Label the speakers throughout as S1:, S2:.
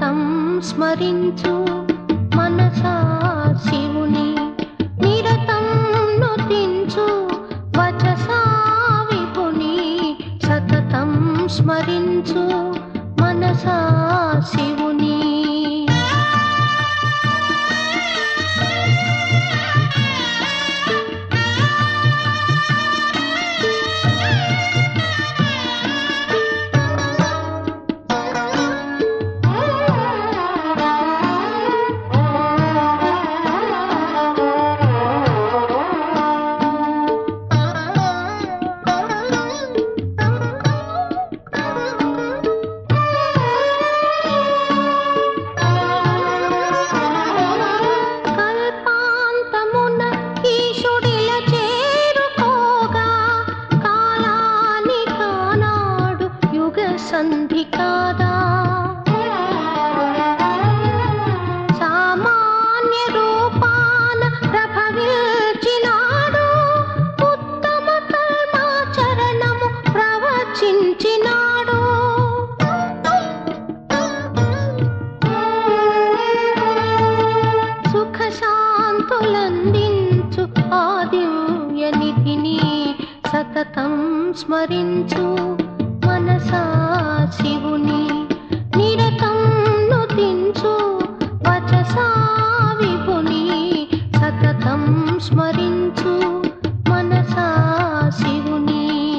S1: సతతం స్మరించు మనసా శివుని నిరతం నుతించు వచసా విభుని సతతం స్మరించు మనసా శివుని సంధి కాదా సామాన్య రూపాన ప్రభవించినాడు ఉత్తమ కర్మాచరణము ప్రవచించినాడు సుఖ శాంతులందించు ఆ దివ్య నిధిని సతతం స్మరించు మనసా శివుని నిరతం నుతించు వచసా విభుని సతతం స్మరించు మనసా శివుని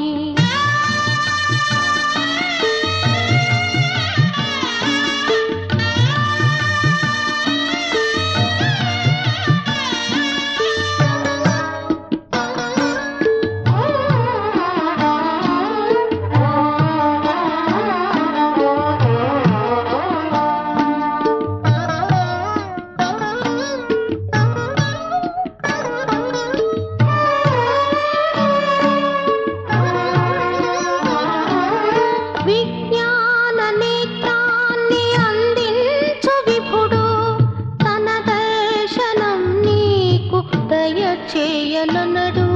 S1: చేయనడు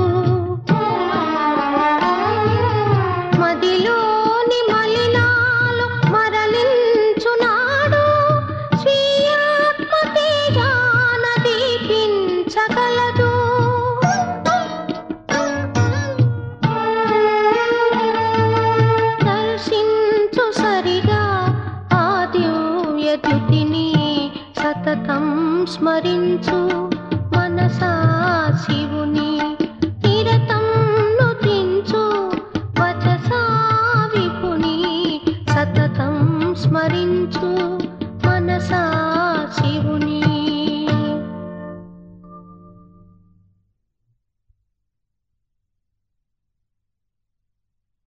S1: మదిలోని మలినాలు మరలించునాడు స్వీయాత్మ తేజాన దీపించగలదు దర్శించు సరిగా ఆ దివ్య ద్యుతిని సతతం స్మరించు మనసా శివుని నిరతం నుతించు వచసా విభుని సతతం స్మరించు